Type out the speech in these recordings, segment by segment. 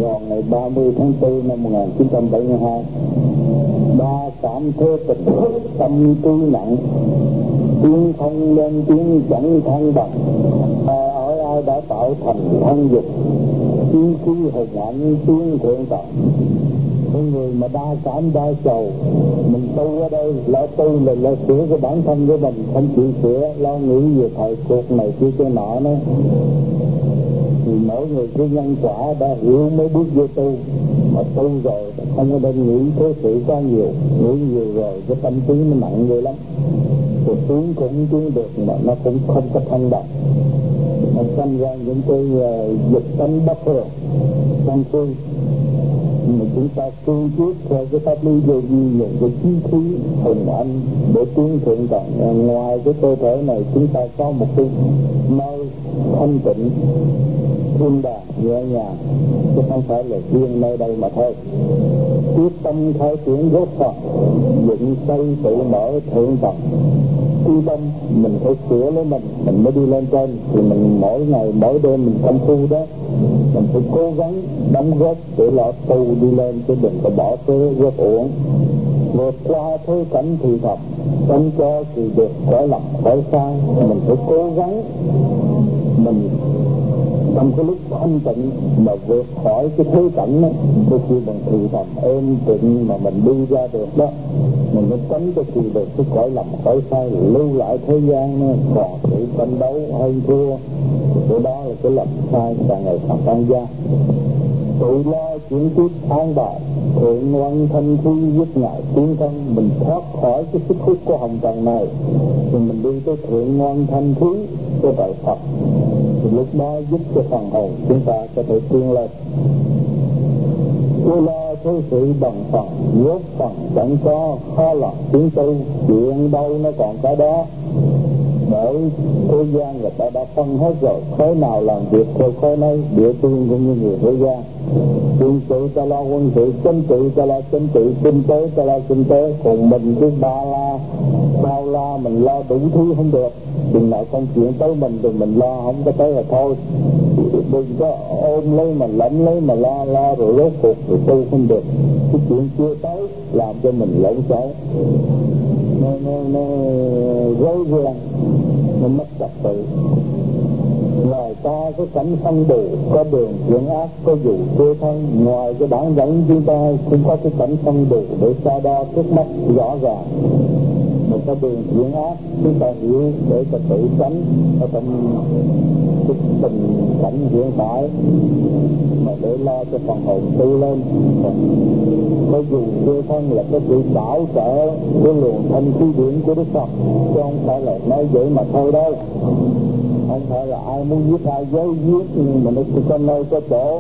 Gòn ngày 30 tháng 4 năm 1972. Ba cảm thế tình tâm tư nặng, tiếng không lên tiếng chẳng thăng bằng. Hỏi ai đã tạo thành thân dục, tiếng khí hình ảnh tiếng thượng tầng. Cái người mà đa cảm đa sầu, mình tu ở đây lo tu là lo sửa cái bản thân của mình, không chịu sửa, lo nghĩ về thời cuộc này kia cái nọ đó. Thì mỗi người cái nhân quả đã hiểu mới bước vô tu, mà tu rồi không có nên nghĩ thế sự quá nhiều, nghĩ nhiều rồi cái tâm trí nó nặng ghê lắm. Rồi tiến cũng tiến được mà nó cũng không có thăng bằng, nó sinh ra những cái dục tánh bất thường trong tư. Mà chúng ta cương quyết theo cái pháp lý vô vi, những cái chí khí hình ảnh để tiến thượng tầng. Ngoài cái cơ thể này chúng ta có một cái nơi thanh tịnh thiên đàng nhẹ nhàng, chứ không phải là riêng nơi đây mà thôi. Quyết tâm khai triển góp phần dựng xây tự mở thượng tầng. Khi tâm mình phải sửa lấy mình mới đi lên trên. Thì mình mỗi ngày mỗi đêm mình công phu đó, mình phải cố gắng đóng góp để lọt tu đi lên, chứ đừng có bỏ cái góp uổng. Vượt qua thế cảnh thì thầm, tránh cho thì được khỏi lầm khỏi sai. Mình phải cố gắng mình trong cái lúc thanh tịnh mà vượt khỏi cái thế cảnh đó, đôi khi bằng thì thầm êm tịnh mà mình đi ra được đó, mình mới tránh cho kỳ được cái khỏi lầm khỏi sai. Lưu lại thế gian nó còn sự tranh đấu hơn thua, cái đó là cái lầm sai càng ngày càng tăng gia. Tự lo chuyển tiếp an bài thượng ngoan thanh khí giúp ngài tiến thân. Mình thoát khỏi cái sức hút của hồng trần này thì mình đi tới thượng ngoan thanh khí của trời Phật, thì lúc đó giúp cho phần hồn chúng ta có thể tiến lên. Tôi lo thế sự bằng phần, góp phần chẳng có, khó lòng tiến tu, chuyện đâu nó còn cả đó. Bởi thế gian người ta đã phân hết rồi, khối nào làm việc theo khối này, địa phương cũng như người thế gian. Quân sự ta lo quân sự, chính trị ta lo chính trị, kinh tế ta lo kinh tế. Còn mình cứ bao la mình lo đủ thứ không được. Đừng nào công chuyện tới mình thì mình lo không có tới là thôi. Đừng có ôm lấy mà lẫm lấy mà lo rồi rốt cuộc rồi tu không được. Cái chuyện chưa tới làm cho mình lộn xộn, nó rối ren, nó mất trật tự. Ngoài ta có cảnh phân bù, có đường thiện ác, có dù cơ thân. Ngoài cái bản dẫn chúng ta cũng có cái cảnh phân bù để xa đo trước mắt rõ ràng. Một cái đường thiện ác chúng ta hiểu để cho tự tránh ở trong cái tình cảnh hiện tại, mà để lo cho phần hồn tu lên. Có dù cơ thân là cái sự bảo trợ cái luồng thanh khí điển của Đức Phật, chứ không phải là nói vậy mà thôi đâu. Không phải là ai muốn giết ai giấu giết, nhưng mà nó chỉ có nơi có chỗ.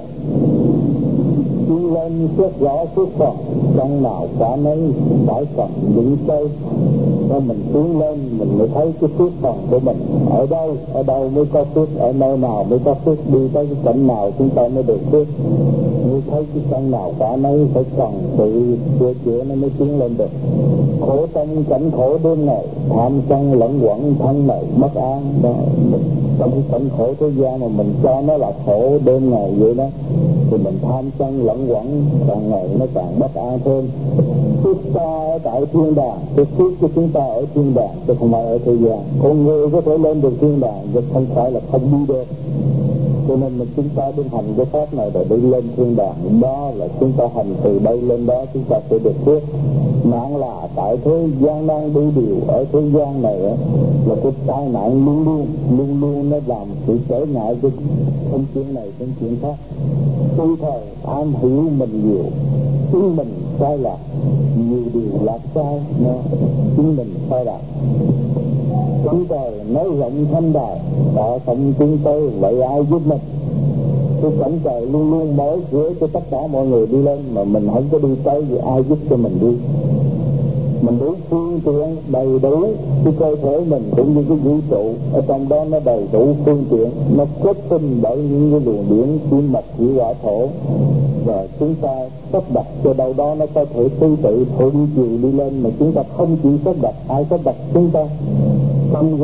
Tiến lên xét rõ phước phần, trong nào cả nấy phải cần những cây. Cho mình tiến lên mình mới thấy cái phước phần của mình ở đâu mới có phước, ở nơi nào mới có phước. Đi tới cái cảnh nào chúng ta mới được phước. Như thấy cái cảnh nào cả nấy phải cần sự sửa chữa nó mới tiến lên được. Khổ trong cảnh khổ đêm ngày, tham sân lẫn quẩn thân này mất an đó. Trong cái cảnh khổ thế gian mà mình cho nó là khổ đêm ngày vậy đó, thì mình tham sân lẫn quẩn, càng ngày nó càng bất an thêm. Phước ta ở tại thiên đàng, cái phước của chúng ta ở thiên đàng chứ không phải ở thế gian. Con người có thể lên được thiên đàng chứ không phải là không đi được. Cho nên là chúng ta đừng hành cái pháp này để đi lên thiên đàng. Đó là chúng ta hành từ đây lên đó chúng ta sẽ được phước. Nạn là tại thế gian đang đi điều ở thế gian này là cái tai nạn luôn luôn nó làm sự trở ngại cho không chuyện này không chuyện khác. Tuy thời tham hiểu mình nhiều, chính mình sai lạc, nhiều điều lạc sai, chính mình sai lạc. Chúng ta nói rộng thanh đài, họ không chúng tôi vậy ai giúp mình. Cái cảnh trời luôn luôn mở cửa cho tất cả mọi người đi lên, mà mình không có đi tới thì ai giúp cho mình đi. Mình đủ phương tiện đầy đủ, cái cơ thể mình cũng như cái vũ trụ ở trong đó nó đầy đủ phương tiện, nó kết tinh bởi những cái luồng điển kim mạch thủy hỏa thổ. Và chúng ta sắp đặt cho đâu đó nó có thể tương tự thượng chiều đi lên, mà chúng ta không chịu sắp đặt, ai sắp đặt chúng ta? Không do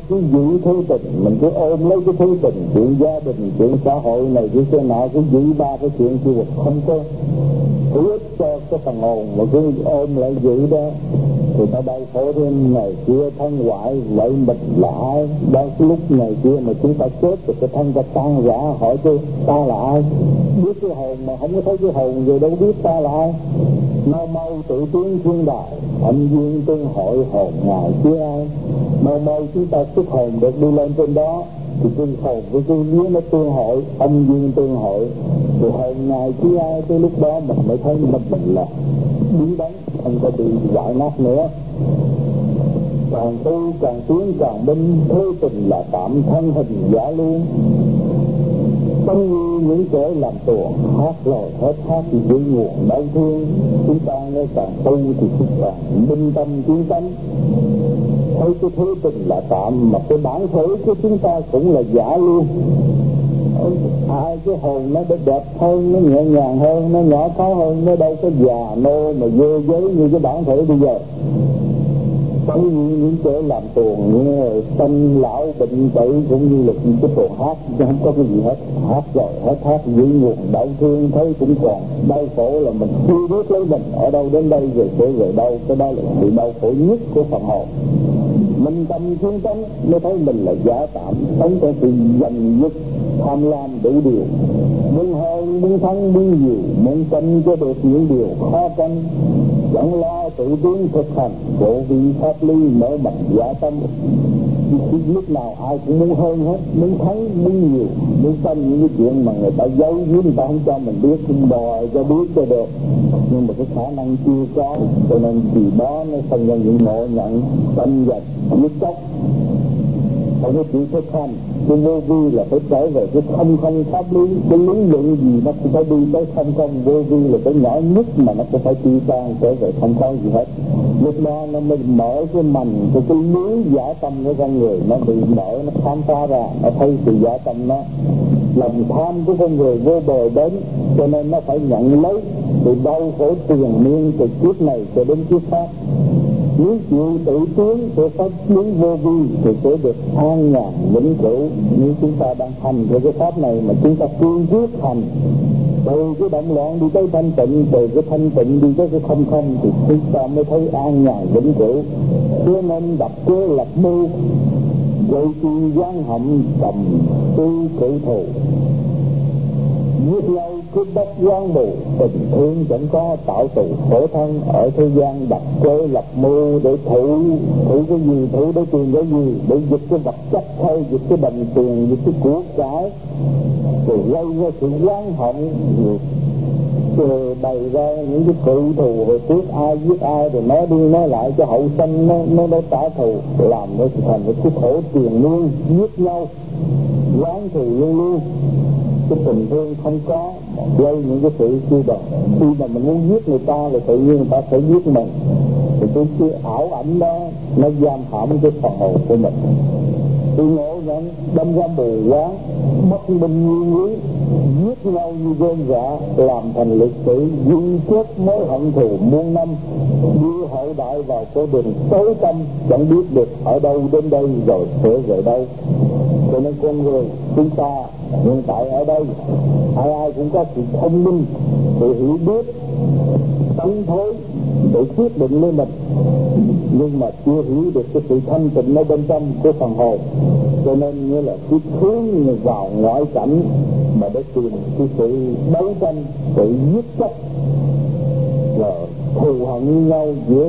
cứ giữ thứ tình, mình cứ ôm lấy cái thứ tình, chuyện gia đình, chuyện xã hội này cái nọ, cứ giữ ba cái chuyện kia không có hữu ích cho cái phần hồn, mà cứ ôm lại giữ đó thì ta đau khổ thêm ngày kia thân hoại. Vậy mình là ai? Đang cái lúc ngày kia mà chúng ta chết thì cái thân ta tan rã, hỏi tôi ta là ai? Biết cái hồn mà không có thấy cái hồn rồi đâu biết ta là ai. Mau mau tự tiến thiên đài, âm dương tương hội hồn ngài chứ ai. Mau mau chúng ta xuất hồn được đi lên trên đó thì cái hồn với cái vía nó tương hội, âm dương tương hội thì hồn ngài chứ ai. Tới lúc đó mình mới thấy mình là biến đánh, không có bị hoại nát nữa. Càng tu càng tiến càng minh, thế tình là tạm thân hình giả luôn. Giống như những kẻ làm tuồng hát lời hết hát thì giữ nguồn đau thương. Chúng ta nghe càng tu thì càng minh tâm tiến tánh, thấy cái thế tình là tạm, mà cái bản thể của chúng ta cũng là giả luôn. Ai cái hồn nó đẹp hơn, nó nhẹ nhàng hơn, nó nhỏ khó hơn, nó đâu có già nô mà vô giới như cái bản thể bây giờ. Giống như những kẻ làm tuồng, những người sanh lão bệnh tử cũng như là những cái tuồng hát chứ không có cái gì hết. Hát rồi hết hát giữ nguồn đau thương, thấy cũng còn đau khổ là mình chưa biết lấy mình ở đâu đến đây rồi sẽ về đâu. Cái đó là sự đau khổ nhất của phần hồn. Minh tâm chuyên tánh mới thấy mình là giả tạm, sống trong sự giành giật tham lam đủ điều, muốn hơn muốn thắng muốn nhiều, muốn tranh cho được những điều khó tranh, chẳng lo tự tiến thực hành bộ vị pháp lý mở mạnh giả tâm. Lúc nào ai cũng muốn hơn hết, muốn thắng muốn nhiều, muốn tranh những cái chuyện mà người ta giấu giếm, người ta không cho mình biết, không đòi cho biết cho được, nhưng mà cái khả năng chưa có, cho nên vì đó nó sinh ra những ngộ nhận tranh giành giết chóc. Không có chuyện thực hành, cái vô vi là phải trở về cái không không pháp lý. Cái lý luận gì nó cũng phải đi tới không không, vô vi là cái nhỏ nhất mà nó cũng phải tiêu tan trở về không có gì hết. Lúc đó nó mới mở cái mành, cái lưới giả tâm của con người nó bị mở, nó khám phá ra, nó thấy sự giả tâm nó. Lòng tham của con người vô bờ bến, cho nên nó phải nhận lấy sự đau khổ triền miên từ kiếp này cho đến kiếp khác. Nếu chịu tự tiến của pháp lý vô vi thì sẽ được an nhàn vĩnh cửu. Nếu chúng ta đang hành theo cái pháp này mà chúng ta cương quyết hành, từ cái động loạn đi tới thanh tịnh, từ cái thanh tịnh đi tới cái không không, thì chúng ta mới thấy an nhàn vĩnh cửu. Cho nên đập kế lập mưu, gây chi gián hậm, cầm tư cự thù, giết nhau cướp bóc quán mù, tình thương chẳng có, tạo tù khổ thân. Ở thế gian đặt kế lập mưu để thủ cái gì, thủ để tiền cái gì, để giật cái vật chất hay giật cái đồng tiền, giật cái của cải, rồi gây ra sự oán hận, rồi bày ra những cái cự thù, rồi tiếc ai giết ai, rồi nói đi nói lại cho hậu sanh nó để trả thù, làm nó thành cái khổ tiền luôn, giết nhau oán thù luôn luôn. Cái tình thương không có, gây những cái sự chia độc. Khi mà mình muốn giết người ta thì tự nhiên người ta sẽ giết mình, thì cái ảo ảnh đó nó giam hãm cái phần hồn của mình. Thì ngộ nhận đâm ra mù quáng, bất bình nguyên lý, giết nhau như gom dạ, làm thành lịch sử, duy chết mối hận thù muôn năm, đưa hậu đại vào con đường tối tăm, chẳng biết được ở đâu đến đây rồi sẽ về đâu. Cho nên con người chúng ta hiện tại ở đây, ai ai cũng có sự thông minh, sự hiểu biết, tánh thối để quyết định với mình, nhưng mà chưa hiểu được cái sự thanh tịnh ở bên trong của phần hồn. Cho nên như là cứ hướng vào ngoại cảnh mà để tìm cái sự đấu tranh, sự giết chóc, là thù hận như nhau giữa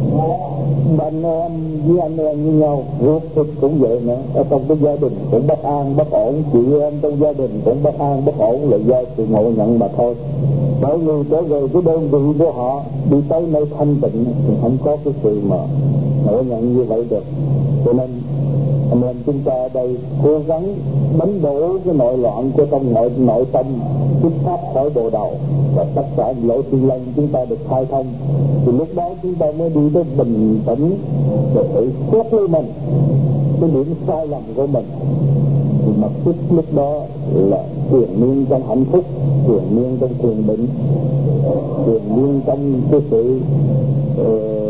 anh em với anh em như nhau, ruột thịt cũng vậy nữa. Ở trong cái gia đình cũng bất an bất ổn, chị em trong gia đình cũng bất an bất ổn, là do sự ngộ nhận mà thôi. Bởi người trở về cái đơn vị của họ đi tới nơi thanh tịnh thì không có cái sự mà ngộ nhận như vậy được. Cho nên anh em chúng ta ở đây cố gắng đánh đổ cái nội loạn của trong nội tâm, xuất phát khỏi bộ đầu, và tất cả lỗ tiên lân chúng ta được khai thông. Thì lúc đó chúng ta mới đi tới bình tĩnh và tự xét lấy mình, cái điểm sai lầm của mình. Thì mặt sức lúc đó là triền miên trong hạnh phúc, triền miên trong thiền định, triền miên trong cái sự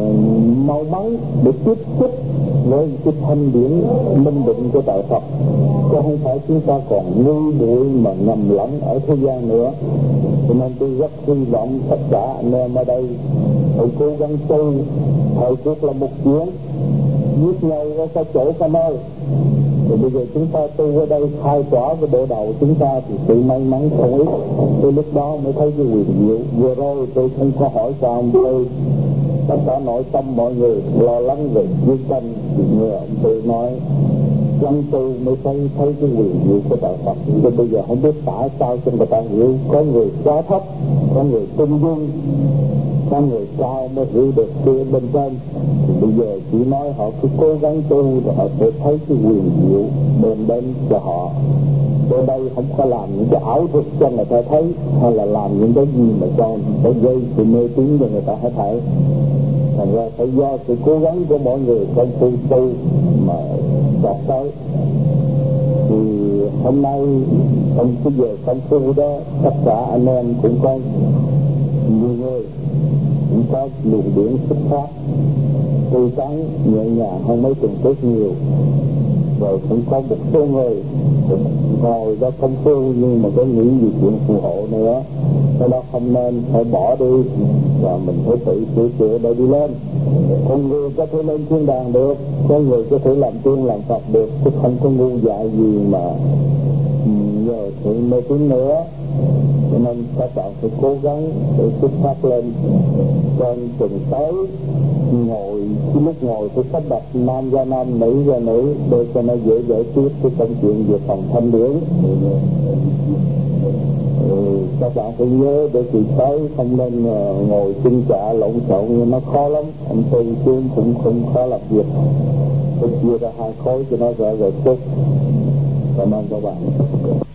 mau mắn để tiếp xúc với cái thanh điển minh định của Đạo Phật, chứ không phải chúng ta còn ngu muội mà ngầm lẫn ở thế gian nữa. Cho nên tôi rất hy vọng tất cả anh em ở đây hãy cố gắng tu. Thời cuộc là một chuyện, giết nhau có cái chỗ cả nơi. Thì bây giờ chúng ta tu ở đây khai tỏa cái bộ đầu chúng ta thì sự may mắn không ít. Tôi lúc đó mới thấy cái quyền diệu. Vừa rồi tôi không có hỏi sao ông tôi, tất cả nội tâm mọi người lo lắng về chiến tranh thì nghe ông tôi nói dân tu mới thấy cái quyền diệu của Đạo Phật. Thì bây giờ không biết tại sao cho người ta hiểu, có người quá thấp, có người trung dung, có người cao mới hiểu được kia bên trên. Thì bây giờ chỉ nói họ cứ cố gắng tu rồi họ sẽ thấy cái quyền diệu đem đến cho họ. Ở đây không có làm những cái ảo thuật cho người ta thấy, hay là làm những cái gì mà cho phải gây sự mê tín cho người ta hết thảy. Thành ra phải do sự cố gắng của mọi người trong tu mà đạt tới. Thì hôm nay trong cái giờ công phu đó, tất cả anh em cũng có nhiều người cũng có luồng điển xuất phát tươi tắn nhẹ nhàng hơn mấy tuần trước nhiều. Rồi cũng có một số người ngồi đó công phu nhưng mà có nghĩ gì chuyện phù hộ nữa, cái đó không nên, phải bỏ đi và mình phải tự sửa chữa để đi lên. Con người có thể lên thiên đàng được, có người có thể làm tiên làm Phật được, chứ không có ngu dại gì mà nhờ sự mê tín nữa. Cho nên các bạn phải cố gắng để xuất phát lên. Trên tuần tới ngồi, cái lúc ngồi phải sắp đặt nam ra nam, nữ ra nữ để cho nó dễ giải quyết cái công chuyện về phòng thanh điển. Các bạn phải nhớ để kỳ tới không nên ngồi chung chạ lộn xộn, nhưng nó khó lắm. Ông tôi xuống cũng không khó làm việc, tôi chia ra hai khối cho nó rõ rệt chút. Cảm ơn các bạn.